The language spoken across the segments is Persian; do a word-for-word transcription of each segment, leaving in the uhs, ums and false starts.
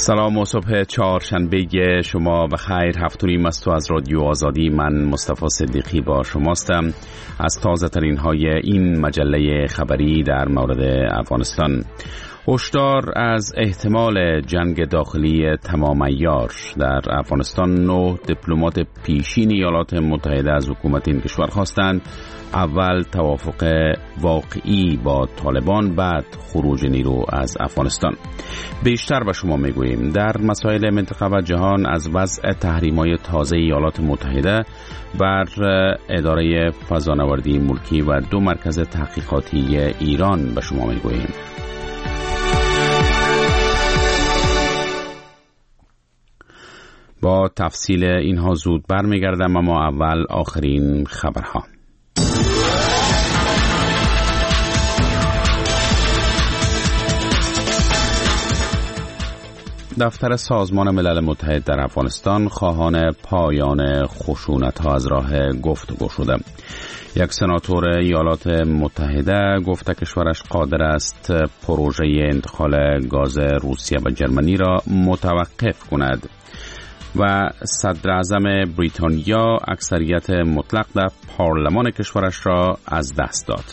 سلام و صبح چهارشنبه شما بخیر. هفت و نیم است و از رادیو آزادی من مصطفی صدیقی با شماستم. از تازه ترین های این مجله خبری در مورد افغانستان. هشدار از احتمال جنگ داخلی تمام عیار در افغانستان. نه دیپلمات پیشین ایالات متحده از حکومت این کشور خواستند اول توافق واقعی با طالبان، بعد خروج نیرو از افغانستان. بیشتر به شما میگوییم در مسائل منطقه و جهان. از وضع تحریم‌های تازه ایالات متحده بر اداره فضانوردی ملکی و دو مرکز تحقیقاتی ایران به شما میگوییم. با تفصیل اینها زود برمیگردم، اما اول آخرین خبرها. دفتر سازمان ملل متحد در افغانستان خواهان پایان خشونت‌ها از راه گفتگو شده. یک سناتور ایالات متحده گفته کشورش قادر است پروژه انتقال گاز روسیه و جرمنی را متوقف کند و صدر اعظم بریتانیا اکثریت مطلق در پارلمان کشورش را از دست داد.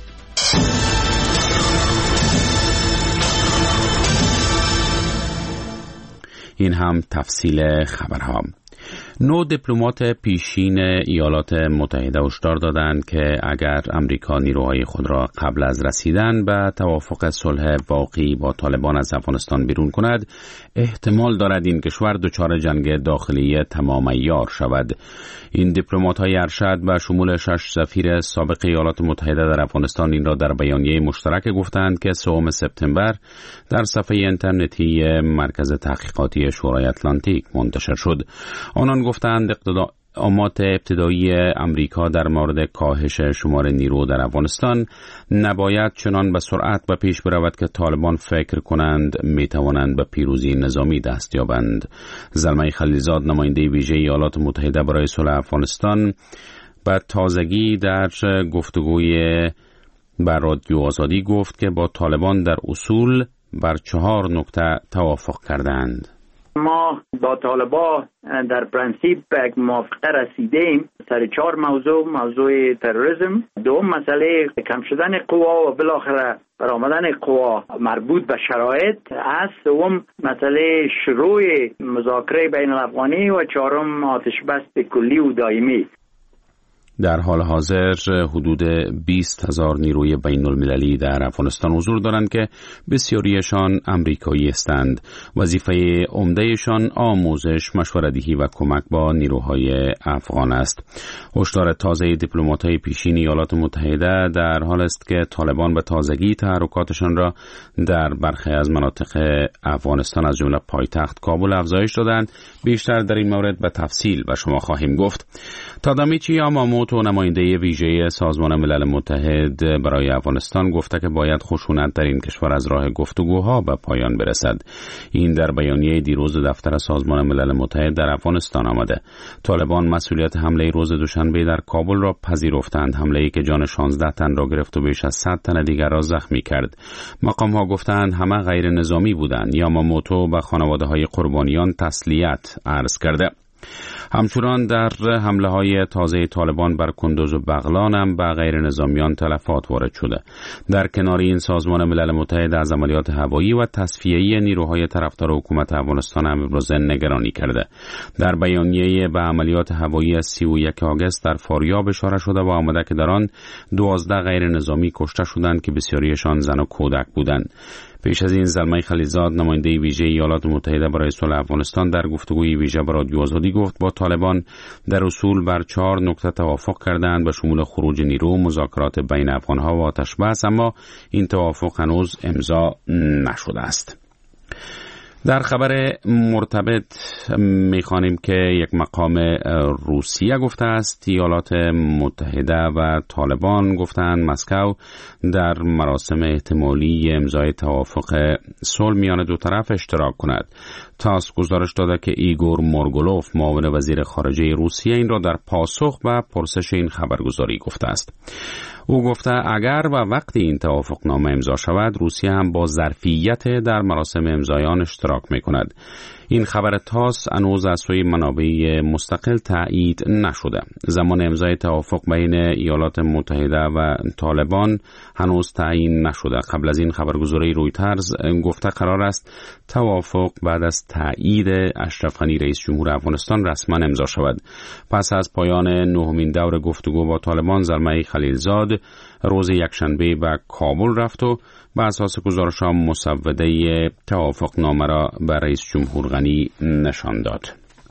این هم تفصیل خبرها. نو دیپلمات پیشین ایالات متحده هشدار دادند که اگر امریکا نیروهای خود را قبل از رسیدن به توافق صلح واقعی با طالبان از افغانستان بیرون کند، احتمال دارد این کشور دچار جنگ داخلی تمام عیار شود. این دیپلمات‌های ارشد به شمول شش سفیر سابق ایالات متحده در افغانستان این را در بیانیه مشترک گفتند که سوم سپتامبر در صفحه اینترنتی مرکز تحقیقاتی شورای اتلانتیک منتشر شد. آنان گفتند اقدامات ابتدایی امریکا در مورد کاهش شمار نیرو در افغانستان نباید چنان به سرعت به پیش برود که طالبان فکر کنند می توانند به پیروزی نظامی دست یابند. زلمه خلیلزاد نماینده ویژه ایالات متحده برای صلح افغانستان به تازگی در گفتگوی بر رادیو آزادی گفت که با طالبان در اصول بر چهار نکته توافق کردند. ما با طالبان در پرنسیپ به موافقه رسیدیم سر چهار موضوع: موضوع تروریسم، دوم مسئله کم شدن قوا و بالاخره برآمدن قوا مربوط به شرایط است، دوم مسئله شروع مذاکره بین الافغانی و چهارم آتش بس کلی و دائمی. در حال حاضر حدود بیست هزار نیروی بین المللی در افغانستان حضور دارند که بسیاریشان امریکایی هستند. وظیفه عمدهشان آموزش، مشوره‌دهی و کمک با نیروهای افغان است. هشدار تازه دیپلمات‌های پیشین ایالات متحده در حال است که طالبان به تازگی تحرکاتشان را در برخی از مناطق افغانستان از جمله پایتخت کابل افزایش دادند. بیشتر در این مورد به تفصیل به شما خواهیم گفت. تادامیچی یاماموتو نماینده ویژه سازمان ملل متحد برای افغانستان گفته که باید خشونت در این کشور از راه گفتگوها به پایان برسد. این در بیانیه دیروز دفتر سازمان ملل متحد در افغانستان آمده. طالبان مسئولیت حمله روز دوشنبه در کابل را پذیرفتند، حمله‌ای که جان شانزده تن را گرفت و بیش از صد تن دیگر را زخمی کرد. مقام‌ها گفتند همه غیر نظامی بودند. یاماموتو به خانواده‌های قربانیان تسلیت عرض کرده. همچنان در حمله های تازه طالبان بر کندوز و بغلان هم به غیر نظامیان تلفات وارد شده. در کنار این سازمان ملل متحد از عملیات هوایی و تصفیه‌ای نیروهای طرفدار حکومت افغانستان هم ابراز نگرانی کرده. در بیانیه به عملیات هوایی از سی و یک آگوست در فاریاب اشاره شده و آمده که در آن دوازده غیر نظامی کشته شدند که بسیاریشان زن و کودک بودند. پیش از این زلمه خلیلزاد نماینده ویژه ایالات متحده برای صلح افغانستان در گفتگوی ویژه با رادیو آزادی گفت با طالبان در اصول بر چهار نکته توافق کردند به شمول خروج نیرو، مذاکرات بین افغانها و آتش بس، اما این توافق هنوز امضا نشده است. در خبر مرتبط می‌خوانیم که یک مقام روسیه گفته است ایالات متحده و طالبان گفتند مسکو در مراسم احتمالی امضای توافق صلح میان دو طرف اشتراک کند. تاس گزارش داده که ایگور مورگولوف معاون وزیر خارجه روسیه این را در پاسخ به پرسش این خبرگزاری گفته است. او گفته اگر و وقتی این توافقنامه امضا شود روسیه هم با ظرفیت در مراسم امضای آن اشتراک می‌کند. این خبر تاس هنوز از سوی منابع مستقل تایید نشده. زمان امضای توافق بین ایالات متحده و طالبان هنوز تعیین نشده. قبل از این خبرگزاری رویترز گفته قرار است توافق بعد از تایید اشرف غنی رئیس جمهور افغانستان رسما امضا شود. پس از پایان نهمین دور گفتگو با طالبان، زلمه خلیلزاد روز یکشنبه به کابل رفت و به اساس گزارش‌ها مسوده توافقنامه را به رئیس جمهور غنی نشان داد.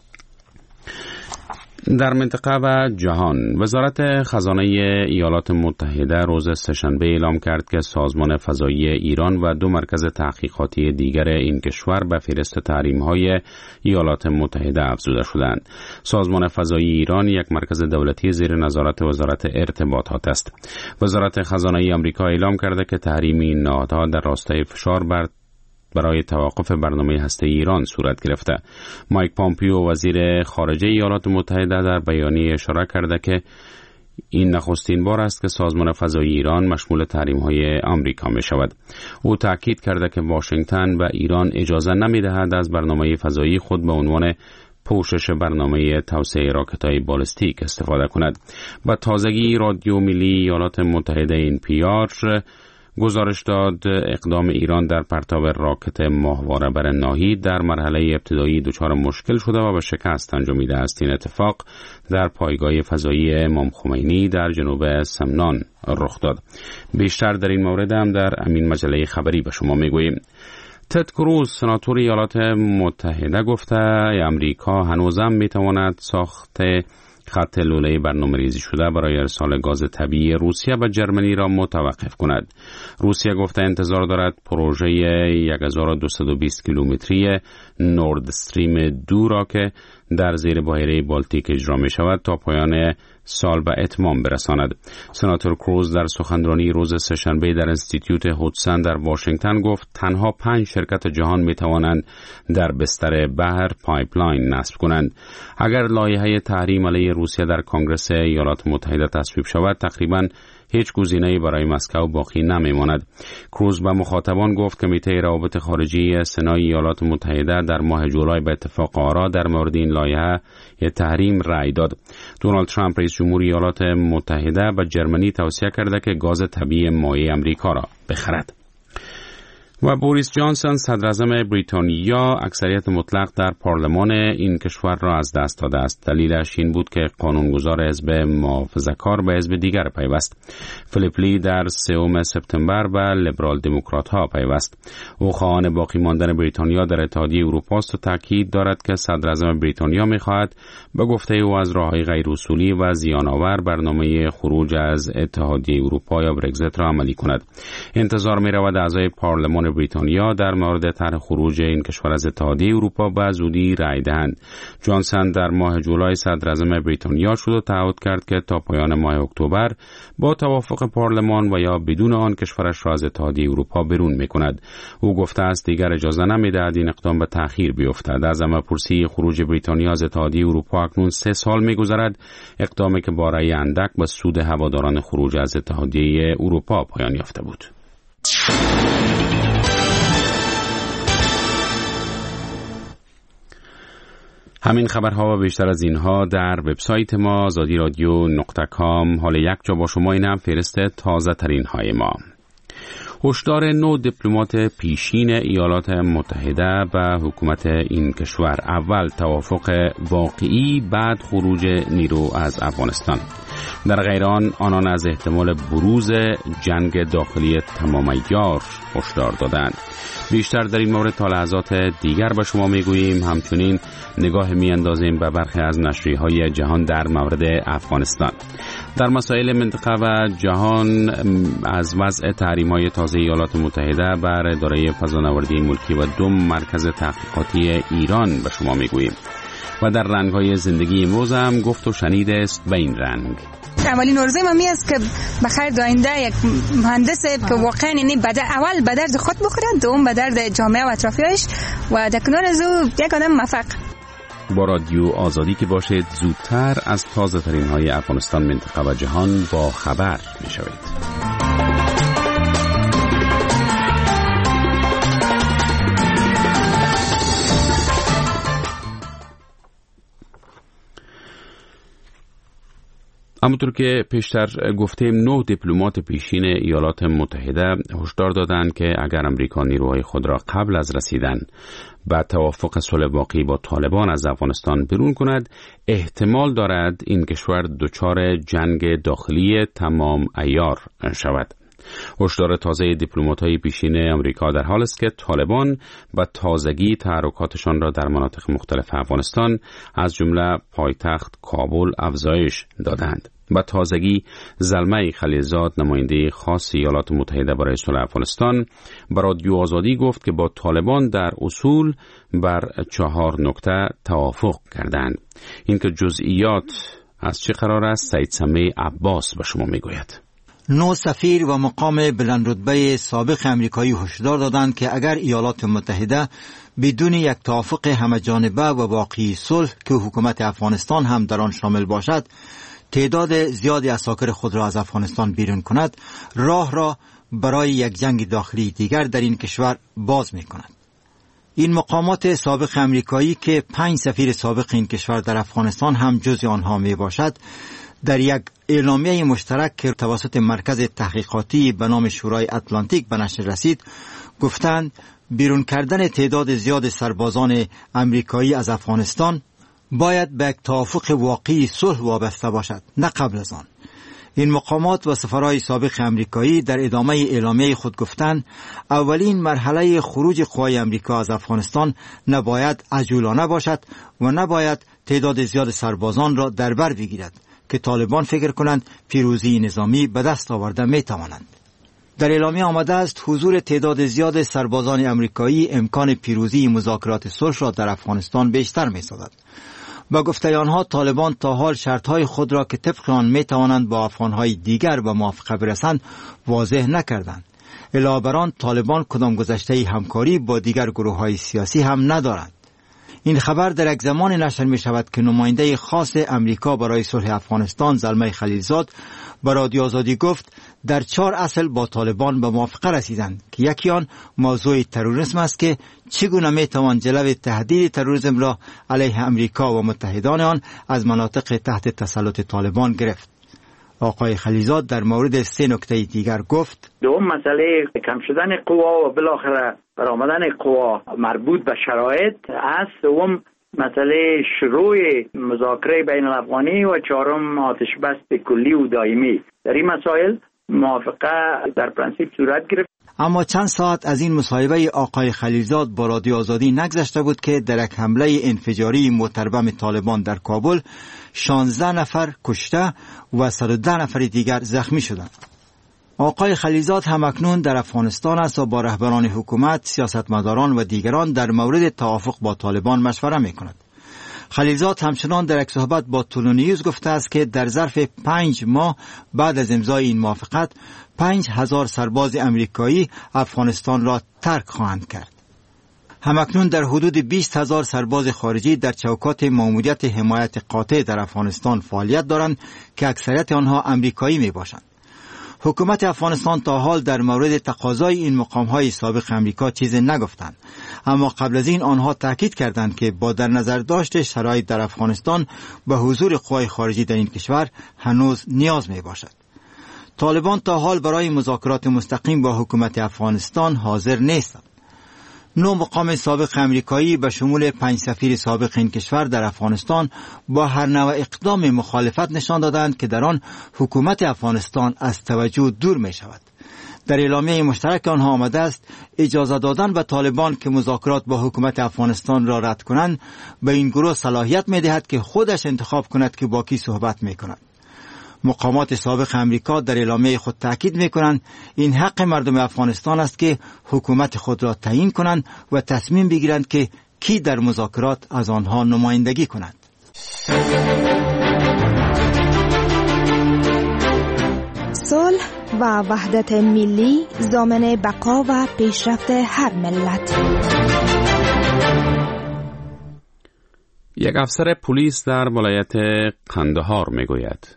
در منطقه و جهان، وزارت خزانه ایالات متحده روز سه‌شنبه اعلام کرد که سازمان فضایی ایران و دو مرکز تحقیقاتی دیگر این کشور به فهرست تحریم‌های ایالات متحده افزوده شدند. سازمان فضایی ایران یک مرکز دولتی زیر نظارت وزارت ارتباطات است. وزارت خزانه آمریکا اعلام کرده که تحریم این نهادها در راستای فشار بر برای توقف برنامه هسته ایران صورت گرفته. مایک پامپیو وزیر خارجه ایالات متحده در بیانیه اشاره کرده که این نخستین بار است که سازمان فضایی ایران مشمول تحریم‌های آمریکا می شود. او تاکید کرده که واشنگتن به ایران اجازه نمی دهد از برنامه فضایی خود به عنوان پوشش برنامه توسعه راکت‌های بالستیک استفاده کند. با تازگی رادیو ملی ایالات متحده این پی آر گزارش داد اقدام ایران در پرتاب راکت ماهواره بر ناهید در مرحله ابتدایی دچار مشکل شده و به شکست انجامیده است. این اتفاق در پایگاه فضایی امام خمینی در جنوب سمنان رخ داد. بیشتر در این مورد هم در امین مجله خبری به شما میگوییم. تد کروز سناتور ایالات متحده گفته امریکا هنوزم میتواند ساخت خط لوله برنامه‌ریزی شده برای ارسال گاز طبیعی روسیه به جرمنی را متوقف کند. روسیه گفته انتظار دارد پروژه هزار و دویست و بیست کیلومتری نورد استریم دو را که در زیر بحیره بالتیک اجرا می شود تا پایان سال به اتمام برساند. سناتور کروز در سخنرانی روز سه‌شنبه در انستیتیوت هودسن در واشنگتن گفت تنها پنج شرکت جهان می توانند در بستر بحر پایپلاین نصب کنند. اگر لایحه تحریم علیه روسیه در کنگره ایالات متحده تصویب شود، تقریباً هیچ گزینه‌ای برای مسکو باقی نمی‌ماند. کروز به مخاطبان گفت کمیته روابط خارجی سنای ایالات متحده در ماه جولای به اتفاق آرا در مورد این لایحه تحریم رأی داد. دونالد ترامپ رئیس جمهور ایالات متحده به جرمنی توصیه کرده که گاز طبیعی مایع آمریکا را بخرد. و بوریس جانسون صدر اعظم بریتانیا اکثریت مطلق در پارلمان این کشور را از دست داده است. دلیلش این بود که قانونگذار حزب محافظه‌کار به حزب دیگر پیوست. فیلیپ لی در سوم سپتامبر به لیبرال دموکرات ها پیوست. او خواهان باقی ماندن بریتانیا در اتحادیه اروپا است و تاکید دارد که صدر اعظم بریتانیا می‌خواهد به گفته او از راه‌های غیر اصولی و زیان‌آور برنامه خروج از اتحادیه اروپا یا برگزیت را عملی کند. انتظار می‌رود اعضای پارلمان بریتانیا در مورد طرح خروج این کشور از اتحادیه اروپا به زودی رأی دهند. جانسون در ماه جولای صدر اعظم بریتانیا شد و تعهد کرد که تا پایان ماه اکتبر با توافق پارلمان و یا بدون آن کشورش را از اتحادیه اروپا بیرون می‌کند. او گفته است دیگر اجازه نمی‌دهد این اقدام به تأخیر بیفتد. از عمه‌پرسی خروج بریتانیا از اتحادیه اروپا اکنون سه سال می‌گذرد، اقدامی که با رأی اندک به سود هواداران خروج از اتحادیه اروپا پایان یافته بود. همین خبرها و بیشتر از اینها در وبسایت ما آزادی رادیو نقطه کام. حال یک جا با شما، این هم فهرست تازه ترین های ما. هشدار نو دیپلمات پیشین ایالات متحده به حکومت این کشور: اول توافق واقعی، بعد خروج نیرو از افغانستان. در غیر آن آنان از احتمال بروز جنگ داخلی تمام عیار هشدار دادند. بیشتر در این مورد تا لحظات دیگر به شما میگوییم. همچنین نگاه میاندازیم به برخی از نشریه‌های جهان در مورد افغانستان. در مسائل منطقه و جهان از وضع تحریم‌های تازه ایالات متحده بر اداره فضانوردی ملکی و دو مرکز تحقیقاتی ایران به شما میگوییم. و در رنگ‌های زندگی امروز هم گفت و شنید است به این رنگ. اولین آرزوی من است که بخیر داینده یک مهندس که واقعا یعنی بدر اول به درد خود بخوره، دوم به درد جامعه و اطرافیانش و در کنار از او یک آدم موفق. با رادیو آزادی که باشید زودتر از تازه ترین های افغانستان، منطقه و جهان با خبر می شوید. همونطور که پیشتر گفتیم، نه دیپلمات پیشین ایالات متحده هشدار دادند که اگر امریکا نیروهای خود را قبل از رسیدن به توافق صلح واقعی با طالبان از افغانستان بیرون کند، احتمال دارد این کشور دچار جنگ داخلی تمام عیار شود. هشدار تازه دیپلمات‌های پیشین آمریکا در حال است که طالبان با تازگی تحرکاتشان را در مناطق مختلف افغانستان از جمله پایتخت کابل افزایش دادند. با تازگی زلمه خلیلزاد، نماینده خاص ایالات متحده برای صلح افغانستان، به رادیو آزادی گفت که با طالبان در اصول بر چهار نکته توافق کردند. این که جزئیات از چه قرار است، سید سمیع عباس به شما میگوید. نو سفیر و مقام بلند رتبه سابق امریکایی هشدار دادند که اگر ایالات متحده بدون یک توافق همه‌جانبه و واقعی صلح که حکومت افغانستان هم در آن شامل باشد، تعداد زیادی عساکر خود را از افغانستان بیرون کند، راه را برای یک جنگ داخلی دیگر در این کشور باز می کند. این مقامات سابق امریکایی که پنج سفیر سابق این کشور در افغانستان هم جزء آنها می باشد، در یک اعلامیه مشترک که توسط مرکز تحقیقاتی به نام شورای اتلانتیک به نشر رسید، گفتند بیرون کردن تعداد زیاد سربازان امریکایی از افغانستان باید به یک توافق واقعی صلح وابسته باشد، نه قبل از آن. این مقامات و سفرهای سابق امریکایی در ادامه اعلامیه خود گفتند اولین مرحله خروج قوای امریکا از افغانستان نباید عجولانه باشد و نباید تعداد زیاد سربازان را در بر بگیرد که طالبان فکر کنند پیروزی نظامی به دست آورده می توانند. در اعلامیه آمده است حضور تعداد زیاد سربازان امریکایی امکان پیروزی مذاکرات صلح را در افغانستان بیشتر می سازد. با گفته آنها طالبان تا حال شرطهای خود را که طبق آن می توانند با افغانهای دیگر به موافقه برسند واضح نکردند. علاوه بر آن طالبان کدام گذشته همکاری با دیگر گروه‌های سیاسی هم ندارند. این خبر در یک زمان نشر می شود که نماینده خاص امریکا برای صلح افغانستان زلمه خلیلزاد به رادیو آزادی گفت در چهار اصل با طالبان به موافقه رسیدند که یکی آن موضوع تروریسم است که چگونه می توان جلوی تهدید تروریسم را علیه امریکا و متحدان آن از مناطق تحت تسلط طالبان گرفت. آقای خلیلزاد در مورد سه نکته دیگر گفت: دوم مسئله کم شدن قوا و بالاخره برآمدن قوا مربوط به شرایط است. دوم مسئله شروع مذاکره بین الافغانی و چهارم آتش بس کلی و دائمی. در این مسائل موافقه در پرانسیپ صورت گرفت. اما چند ساعت از این مصاحبه آقای خلیلزاد با رادیو آزادی نگذشته بود که در یک حمله انفجاری متربم طالبان در کابل شانزده نفر کشته و صد و ده نفر دیگر زخمی شدند. آقای خلیلزاد همکنون در افغانستان است و با رهبران حکومت، سیاستمداران و دیگران در مورد توافق با طالبان مشوره می کند. خلیلزاد همچنان در یک صحبت با تولونیوز گفته است که در ظرف پنج ماه بعد از امضای این موافقت پنج هزار سرباز امریکایی افغانستان را ترک خواهند کرد. همکنون در حدود بیست هزار سرباز خارجی در چوکات ماموریت حمایت قاطع در افغانستان فعالیت دارند که اکثریت آنها امریکایی می باشند. حکومت افغانستان تا حال در مورد تقاضای این مقام‌های سابق امریکا چیزی نگفتند، اما قبل از این آنها تاکید کردند که با در نظر داشت شرایط در افغانستان به حضور قوای خارجی در این کشور هنوز نیاز می باشد. طالبان تا حال برای مذاکرات مستقیم با حکومت افغانستان حاضر نیستند. نو مقام سابق امریکایی به شمول پنج سفیر سابق این کشور در افغانستان با هر نوع اقدام مخالفت نشان دادند که در آن حکومت افغانستان از توجه دور می شود. در اعلامیه مشترک آنها آمده است اجازه دادن به طالبان که مذاکرات با حکومت افغانستان را رد کنند به این گروه صلاحیت می دهد که خودش انتخاب کند که با کی صحبت می کند. مقامات سابق امریکا در اعلامیه خود تاکید می‌کنند این حق مردم افغانستان است که حکومت خود را تعیین کنند و تصمیم بگیرند که کی در مذاکرات از آنها نمایندگی کند. صلح و وحدت ملی ضامن بقا و پیشرفت هر ملت. یک افسر پلیس در ولایت قندهار میگوید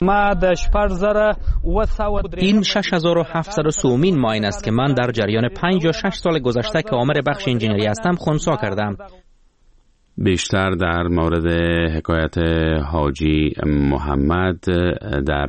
این شش هزار و هفتصد و سومین ماین است که من در جریان پنج یا شش سال گذشته که عامل بخش انجینری هستم خنثی کردم. بیشتر در مورد حکایت حاجی محمد در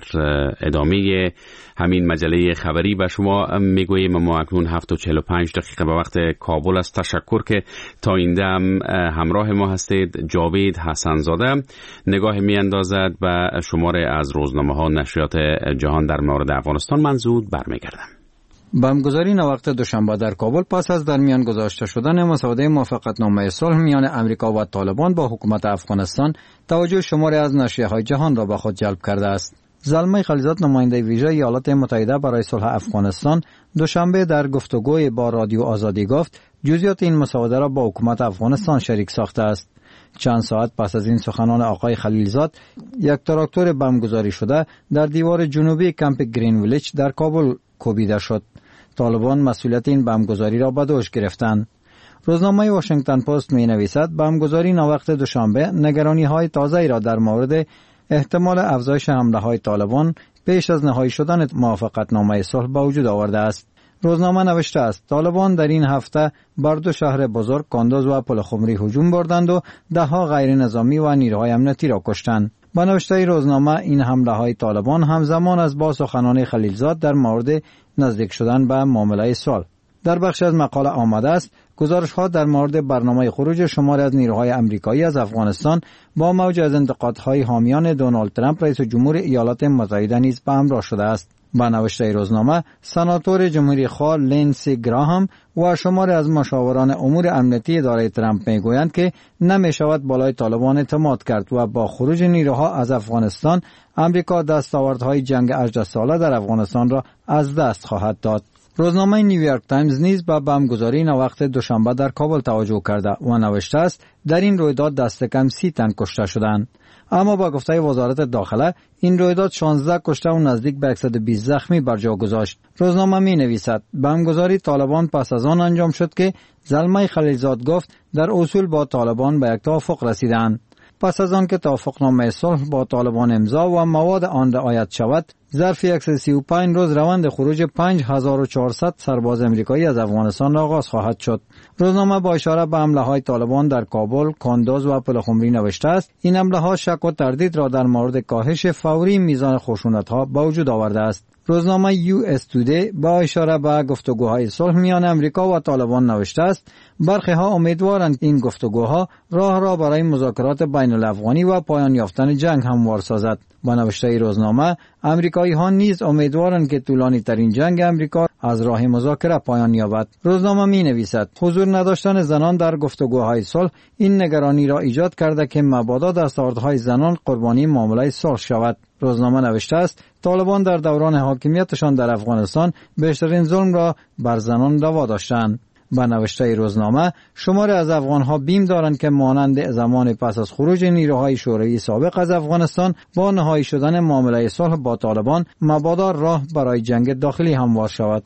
ادامه همین مجله خبری به شما میگوییم. ما اکنون هفت و چهل و پنج دقیقه به وقت کابل است. تشکر که تا این دم همراه ما هستید. جاوید حسنزاده نگاه می اندازد به شماره از روزنامه ها نشریات جهان در مورد افغانستان. من زود برمیگردم. بمبگذاری نوقت دوشنبه در کابل پس از در میان گذاشته شدن مسوده موافقتنامه صلح میان امریکا و طالبان با حکومت افغانستان توجه شماری از نشریه‌های جهان را به خود جلب کرده است. زلمه خلیزاد نماینده ویژه ایالات متحده برای صلح افغانستان دوشنبه در گفتگوی با رادیو آزادی گفت جزئیات این مسوده را با حکومت افغانستان شریک ساخته است. چند ساعت پس از این سخنان آقای خلیلزاد، یک تراکتور بمبگذاری شده در دیوار جنوبی کمپ گرین ویلیج در کابل کوبیده شد. طالبان مسئولیت این بمبگذاری را به دوش گرفتند. روزنامه واشنگتن پست می نویسد بمبگذاری نوقت دوشنبه نگرانی های تازه‌ای را در مورد احتمال افزایش حمله های طالبان پیش از نهایی شدن موافقتنامه صلح به وجود آورده است. روزنامه نوشته است طالبان در این هفته بر دو شهر بزرگ کاندوز و پلخمری هجوم بردند و ده ها غیر نظامی و نیروهای امنیتی را کشتند. با نوشته روزنامه این حمله های طالبان همزمان است با سخنان خلیلزاد در مورد نزدیک شدن به معامله صلح. در بخش از مقاله آمده است گزارش ها در مورد برنامه خروج شماری از نیروهای آمریکایی از افغانستان با موج از انتقادهای حامیان دونالد ترامپ رئیس جمهور ایالات متحده نیز به همراه شده است. با نوشته روزنامه سناتور جمهوری خواه لینسی گراهام و شماری از مشاوران امور امنیتی اداره ترامپ میگویند که نمیشود بالای طالبان اعتماد کرد و با خروج نیروها از افغانستان امریکا دستاوردهای جنگ هجده ساله در افغانستان را از دست خواهد داد. روزنامه نیویورک تایمز نیز به بمبگذاری نوقت دوشنبه در کابل توجه کرده و نوشته است در این رویداد دست کم سی تن کشته شدند. اما با گفته وزارت داخله این رویداد شانزده کشته و نزدیک به صد و بیست زخمی بر جا گذاشت. روزنامه می نویسد بمبگذاری طالبان پس از آن انجام شد که زلمه خلیلزاد گفت در اصول با طالبان به یک توافق رسیدند. پس از آن که توافقنامه صلح با طالبان امضا و مواد آن رعایت شود، ظرف صد و سی و پنج روز روند خروج پنج هزار و چهارصد سرباز امریکایی از افغانستان را آغاز خواهد شد. روزنامه با اشاره به حمله های طالبان در کابل، کاندوز و پلخمری نوشته است این حمله ها شک و تردید را در مورد کاهش فوری میزان خشونت ها به وجود آورده است. روزنامه یو اس تودی با اشاره به گفتگوهای صلح میان امریکا و طالبان نوشته است برخی ها امیدوارند این گفتگوها راه را برای مذاکرات بین الافغانی و پایان یافتن جنگ هموار سازد. با نوشته روزنامه امریکایی ها نیز امیدوارند که طولانی ترین جنگ امریکا از راه مذاکره پایان یابد. روزنامه می نویسد حضور نداشتن زنان در گفتگوهای صلح این نگرانی را ایجاد کرده که مبادا دستاوردهای زنان قربانی معامله صلح شود. روزنامه نوشته است طالبان در دوران حاکمیتشان در افغانستان بیشترین ظلم را بر زنان روا داشتند. با نوشته روزنامه شماری از افغانها بیم دارند که مانند زمان پس از خروج نیروهای شوروی سابق از افغانستان با نهایی شدن معامله صلح با طالبان مبادا راه برای جنگ داخلی هموار شود.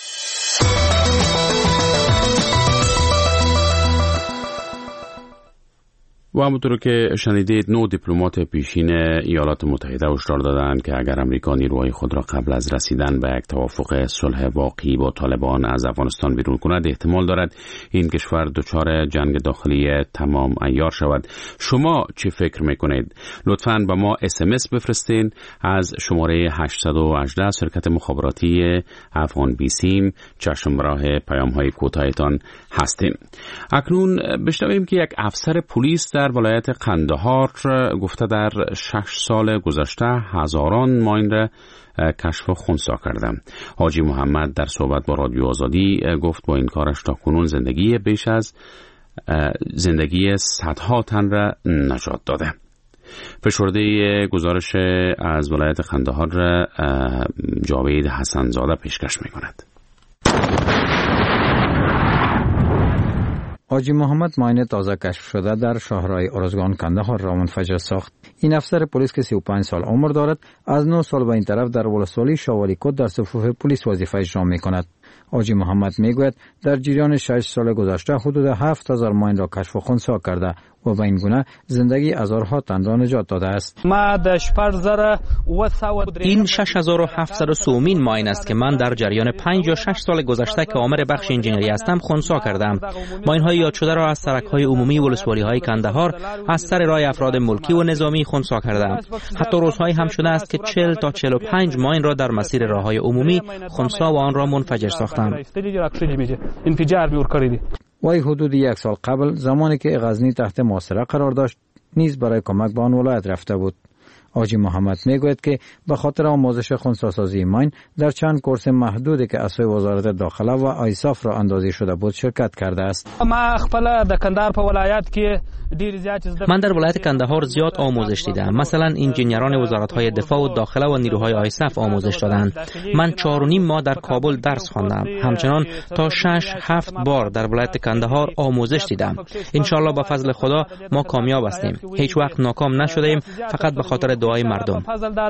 و همونطور که شنیدید نو دیپلمات پیشین ایالات متحده هشدار دادند که اگر امریکا نیروهای خود را قبل از رسیدن به یک توافق صلح واقعی با طالبان از افغانستان بیرون کند احتمال دارد این کشور دچار جنگ داخلی تمام عیار شود. شما چی فکر میکنید؟ لطفاً به ما اس ام اس بفرستین از شماره هشت یک هشت شرکت مخابراتی افغان بیسیم. چشم راه پیام های کوتاهتان هستیم. اکنون بشنویم که یک افسر پلیس در ولایت قندهار گفته در شش سال گذشته هزاران ماین را کشف و خنثی کردم. حاجی محمد در صحبت با رادیو آزادی گفت با این کارش تا کنون زندگی بیش از زندگی صدها تن را نجات داده. فشرده گزارش از ولایت قندهار را جاوید حسنزاده پیشکش می کند. حاجی محمد ماین تازه کشف شده در شهرهای ارزگان کندهار را منفجر ساخت. این افسر پلیس که سی و پنج سال عمر دارد از نه سال به این طرف در ولسوالی شوالی کد در صفوف پلیس وظیفه اجرا می کند. حاجی محمد می گوید در جریان شش سال گذشته حدود هفت هزار ماین را کشف و خنثی کرده و با این گونه زندگی هزارها تن را نجات داده است. این شش هزار و هفتصد سومین ماین است که من در جریان پنج یا شش سال گذشته که عامل بخش انجینری هستم خنثی کردم. ماین های یاد شده را از سرک های عمومی ولسوالی های کندهار از سر راه افراد ملکی و نظامی خنثی کردم. حتی روزهایی هم شده است که چهل تا چهل و پنج ماین را در مسیر راه های عمومی خنثی و آن را منفجر ساختم. وی حدود یک سال قبل زمانی که غزنی تحت محاصره قرار داشت نیز برای کمک به آن ولایت رفته بود. آجی محمد میگوید که به خاطر آموزش خنثی سازی ماین در چند کورس محدودی که از سوی وزارت داخله و آیساف را اندازی شده بود شرکت کرده است. من در ولایت کندهار زیاد آموزش دیدم. مثلا انجینران وزارت‌های دفاع و داخله و نیروهای آیساف آموزش دادند. من چهار و نیم ماه در کابل درس خواندم. همچنان تا شش هفت بار در ولایت کندهار آموزش دیدم. ان شاء الله با فضل خدا ما کامیاب هستیم. هیچ وقت ناکام نشدیم، فقط به خاطر دعای مردم.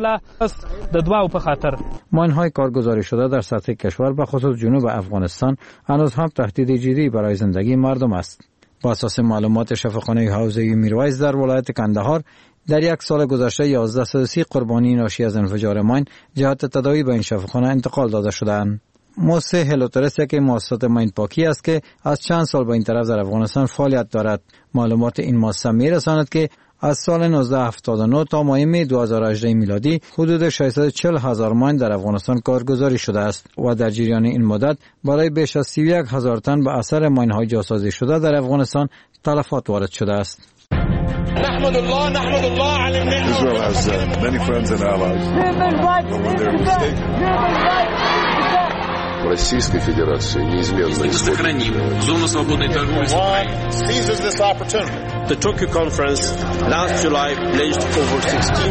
ماین‌های کارگزاری شده در سطح کشور به خصوص جنوب افغانستان هنوز هم تهدید جدی برای زندگی مردم است. با اساس معلومات شفاخانه حوزه میرویس در ولایت کندهار در یک سال گذشته یازده صد و سی قربانی ناشی از انفجار ماین جهت تداوی به این شفاخانه انتقال داده شدند. موسه هلوترس یک مؤسسات ماین پاکی است که از چند سال به این طرف در افغانستان فعالیت دارد. معلومات این مؤسسه میرساند که از سال نوزده هفتاد و نه تا ماه می دو هزار و هجده میلادی حدود ششصد و چهل هزار ماین در افغانستان کارگزاری شده است و در جریان این مدت برای بیش از سی و یک هزار تن به اثر ماین های جاسازی شده در افغانستان تلفات وارد شده است. نحمد الله نحمد الله على النعمة. Israel has uh, many friends and allies. But when they're mistaken. Российской Федерации неизменно сохраним зону свободной торговли с Украиной. Seizes this opportunity. The Tokyo conference last July pledged over sixteen.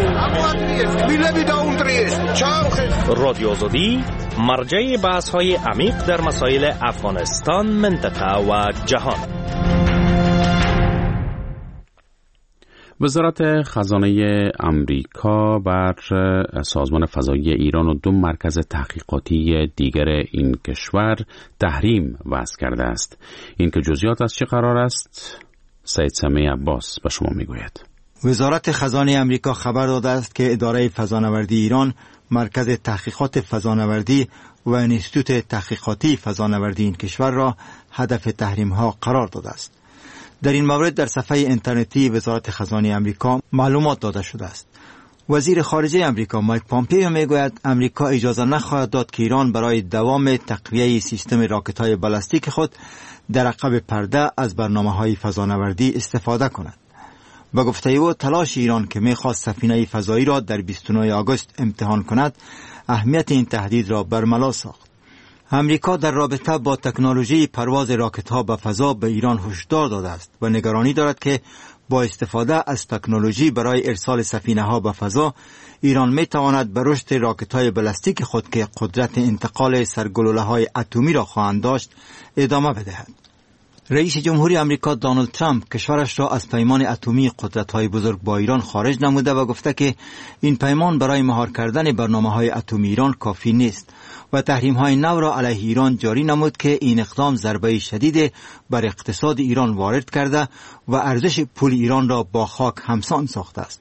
رادیو آزادی مرجع بحث‌های عمیق در مسائل افغانستان، منطقه و جهان. وزارت خزانه امریکا بر سازمان فضایی ایران و دو مرکز تحقیقاتی دیگر این کشور تحریم وضع کرده است. این که جزئیات از چه قرار است؟ سید سمیع عباس به شما میگوید. وزارت خزانه امریکا خبر داده است که اداره فضانوردی ایران، مرکز تحقیقات فضانوردی و انستیتوت تحقیقاتی فضانوردی این کشور را هدف تحریم ها قرار داده است. در این مورد در صفحه اینترنتی وزارت خزانه امریکا معلومات داده شده است. وزیر خارجه امریکا مایک پامپیو میگوید امریکا اجازه نخواهد داد که ایران برای دوام تقویه سیستم راکت‌های بالستیک خود در عقب پرده از برنامه‌های فضانوردی استفاده کند. با گفته او تلاش ایران که می‌خواست سفینه فضایی را در بیست و نه آگوست امتحان کند اهمیت این تهدید را برملا ساخت. امریکا در رابطه با تکنولوژی پرواز راکت‌ها به فضا به ایران هشدار داده است و نگرانی دارد که با استفاده از تکنولوژی برای ارسال سفینه‌ها به فضا ایران می‌تواند به رشد راکت‌های بالستیک خود که قدرت انتقال سرگلوله‌های اتمی را خواهند داشت ادامه بدهد. رئیس جمهوری آمریکا دونالد ترامپ کشورش را از پیمان اتمی قدرت‌های بزرگ با ایران خارج نموده و گفته که این پیمان برای مهار کردن برنامه‌های اتمی ایران کافی نیست و تحریم‌های نو را علیه ایران جاری نمود که این اقدام ضربه شدید بر اقتصاد ایران وارد کرده و ارزش پول ایران را با خاک همسان ساخته است.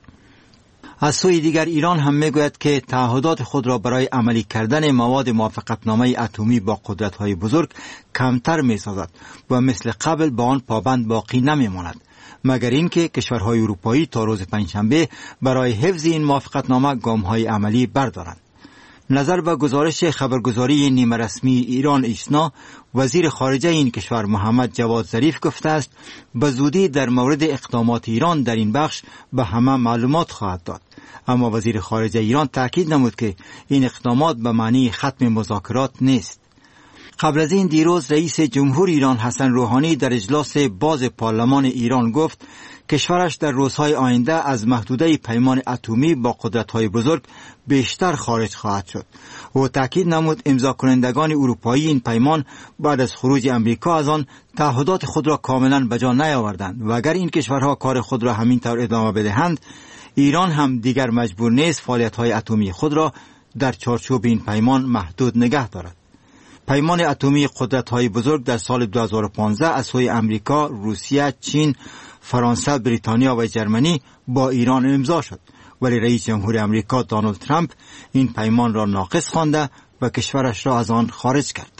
از سوی دیگر ایران هم میگوید که تعهدات خود را برای عملی کردن مواد موافقتنامه اتمی با قدرت‌های بزرگ کمتر می‌سازد و مثل قبل به آن پابند باقی نمی‌ماند، مگر اینکه کشورهای اروپایی تا روز پنجشنبه برای حفظ این موافقتنامه گام‌های عملی بردارند. نظر به گزارش خبرگزاری نیمه رسمی ایران ایسنا، وزیر خارجه این کشور محمد جواد ظریف گفته است به زودی در مورد اقدامات ایران در این بخش به همه معلومات خواهد داد. اما وزیر خارجه ایران تاکید نمود که این اقدامات به معنی ختم مذاکرات نیست. قبل از این دیروز رئیس جمهور ایران حسن روحانی در اجلاس باز پارلمان ایران گفت کشورش در روزهای آینده از محدوده پیمان اتمی با قدرت‌های بزرگ بیشتر خارج خواهد شد. او تاکید نمود امضا کنندگان اروپایی این پیمان بعد از خروج امریکا از آن تعهدات خود را کاملا به جا نیاوردند و اگر این کشورها کار خود را همین طور ادامه بدهند ایران هم دیگر مجبور نیست فعالیت‌های اتمی خود را در چارچوب این پیمان محدود نگه دارد. پیمان اتمی قدرت‌های بزرگ در سال دو هزار و پانزده از سوی امریکا، روسیه، چین، فرانسه، بریتانیا و جرمنی با ایران امضا شد، ولی رئیس جمهور امریکا دونالد ترامپ این پیمان را ناقص خوانده و کشورش را از آن خارج کرد.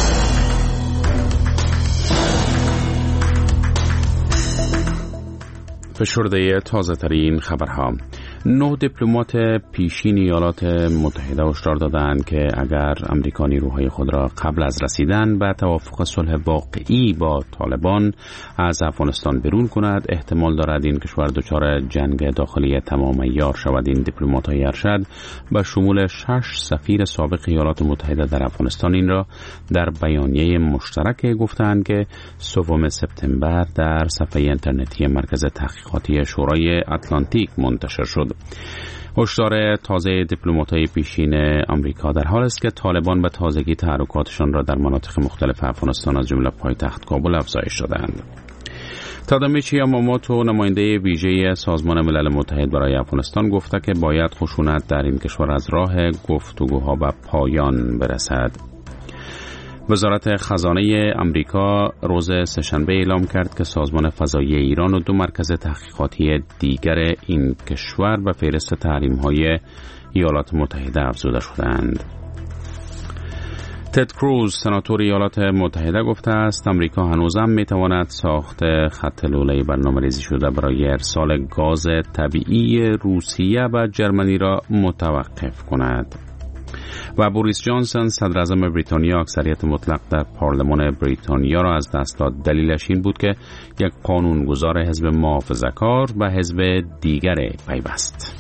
فشرده تازه ترین خبرها: نه دیپلمات پیشین ایالات متحده هشدار دادند که اگر امریکا نیروهای خود را قبل از رسیدن به توافق صلح واقعی با طالبان از افغانستان بیرون کند، احتمال دارد این کشور دچار جنگ داخلی تمام عیار شود. این دیپلمات‌های ارشد به شمول شش سفیر سابق ایالات متحده در افغانستان این را در بیانیه مشترک گفتند که سوم سپتامبر در صفحه اینترنتی مرکز تحقیقاتی شورای اتلانتیک منتشر شد. هشدار تازه دیپلمات‌های پیشین آمریکا در حال است که طالبان به تازگی تحرکاتشان را در مناطق مختلف افغانستان از جمله پایتخت کابل افزایش دادند. تادامیچی یاماموتو، نماینده ویژه سازمان ملل متحد برای افغانستان، گفته که باید خشونت در این کشور از راه گفتگوها به پایان برسد. وزارت خزانه امریکا روز سه‌شنبه اعلام کرد که سازمان فضایی ایران و دو مرکز تحقیقاتی دیگر این کشور به فهرست تحریم‌های ایالات متحده افزوده شدند. تد کروز، سناتور ایالات متحده، گفته است امریکا هنوزم میتواند ساخت خط لوله برنامه‌ریزی شده برای ارسال گاز طبیعی روسیه و جرمنی را متوقف کند. و بوریس جانسون، صدر اعظم بریتانیا، اکثریت مطلق در پارلمان بریتانیا را از دست داد. دلیلش این بود که یک قانونگذار حزب محافظه‌کار به حزب دیگر پیوست.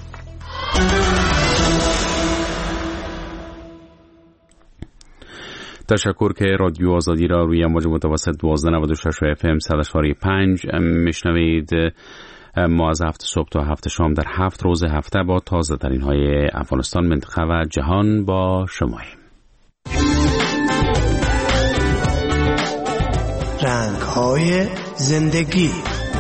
تشکر که رادیو آزادی را روی امواج متوسط دوازده نود و شش اف ام صد و چهار پنج میشنوید. ما از هفت صبح تا هفت شام در هفت روز هفته با تازه ترین های افغانستان، منطقه و جهان با شماییم. رنگ های زندگی.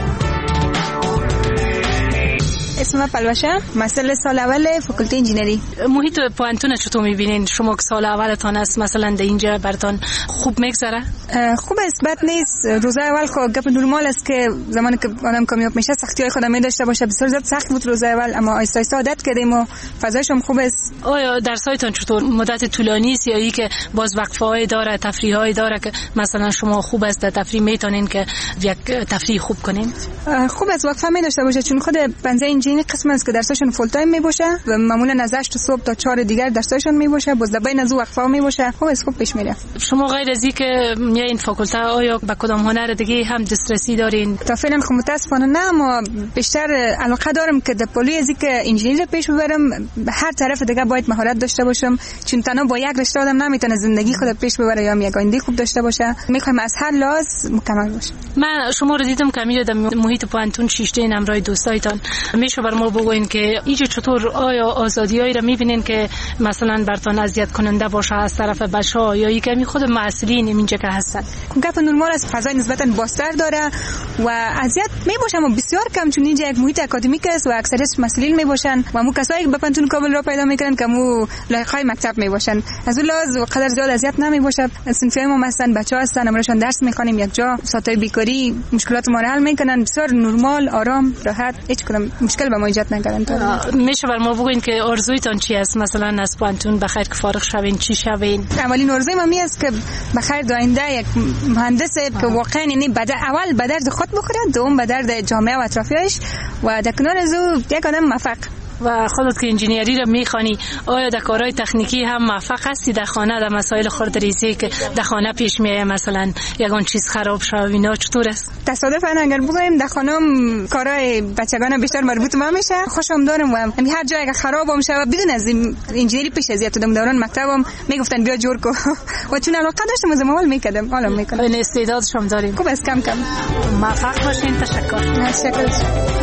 اسم من پلوشه، مسئله سال اول فاکولته انجینری. محیط پوانتون چطور میبینین شما که سال اولتان است؟ مثلا در اینجا براتون خوب میگذره؟ خوب است، بد نیست. روزای اول خب گپ نرمال است که زمانی که آدم کامیاب میشه سختی های خودم داشته باشه. بسیار زیاد سخت بود روزای اول، اما آیسته آیسته عادت کردیم و فضایش هم خوب است. آیا درسایتون چطور؟ مدت طولانی است یا ای که باز وقفه‌ای داره، تفریح‌هایی داره که مثلا شما خوب است در تفریح میتونین که یک تفریح خوب کنین؟ خوب است وقفه می داشته باشه، چون خود بنزه این قسم است که درسشون فول تایم می باشه و معمولا از هشت صبح تا چهار دیگر درسشون می باشه، باز بین از وقفه می باشه. خوب است، خوب پیش میره. شما غیر از اینکه میایین فاکولته آیا به کدام هنر دیگه هم دسترسی دارین؟ تا فعلا خب متاسفانه نه، اما بیشتر علاقه دارم که در پولی از اینکه انجینری پیش ببرم. هر طرف دیگه باید مهارت داشته باشم، چون تنها با یک رشته آدم نمیتونه زندگی خود پیش ببره یا یک آینده خوب داشته باشه. میخوایم از هر لحاظ مکمل باشه. من شما رو دیدم که میره در محیط پوانتون شیشته همراه دوستایتان. میشه بر ما بگوین که اینجا چطور آیا آزادیایی رو میبینین که مثلا براتون اذیت کننده باشه از طرف بچه‌ها یا اینکه می خود مسئولین اینجا که هستن؟ گپ نرمال است، فضای نسبتا باستر داره و اذیت میباشه اما بسیار کم، چون اینجا یک محیط اکادمیک است و اکثریت مسئولین میباشن و مو کسایی که به پانتون کابل را پیدا میکنن که مو لایقای مکتب میباشن. از اون لحاظ قدر زیاد اذیت نمیباشه. صنفی ما مثلا بچه‌ها هستن، امروزشون درس میخوانیم یک جا، ساعتای بیکاری مشکلات ما رو حل میکنن، بسیار نرمال، آرام، راحت، هیچ کدام مشکل به ما ایجاد نکردن. میشه بر ما بگوین که آرزویتان چی است؟ مثلا از پانتون بخیر که فارغ شوین چی شوین؟ اولین آرزوی من می است که بخیر آینده یک مهندس که واقعا یعنی بعد اول به درد خود بخوره، دوم به درد جامعه و اطرافیانش و در کنار از او یک آدم موفق. و خودت که انجینیری رو میخوانی آیا در کارهای تکنیکی هم موفق هستی در خانه، در مسائل خردریزی که در خانه پیش میاد مثلا یگان چیز خراب شد اینا چطور است؟ تصادفاً اگر بگویم در خانم کارهای بچگان بیشتر مربوط به من میشه، خوشم دارم و همین هر جایی که خراب میشه و بدون از انجینیری پیش از یادم دوران مکتبم میگفتن بیا جور کو و چون علاقه داشتم از اول میکردم، حالا میکنم. این استعدادش هم داریم. خوب است، کم کم. موفق باشین. تشکر. تشکر.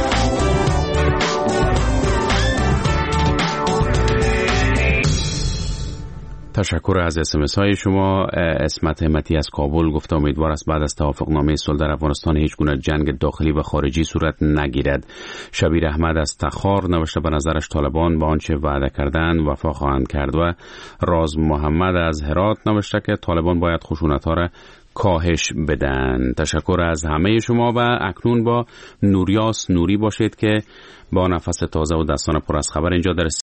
تشکر از اس ام اس های شما. اسمت همتی از کابل گفته امیدوار است بعد از توافقنامه صلح در افغانستان هیچ گونه جنگ داخلی و خارجی صورت نگیرد. شبیر احمد از تخار نوشته به نظرش طالبان با آنچه وعده کردند وفا خواهند کرد و راز محمد از هرات نوشته که طالبان باید خشونت‌ها را کاهش بدن. تشکر از همه شما و اکنون با نوریاس نوری باشید که با نفس تازه و دستان پر از خبر اینجا در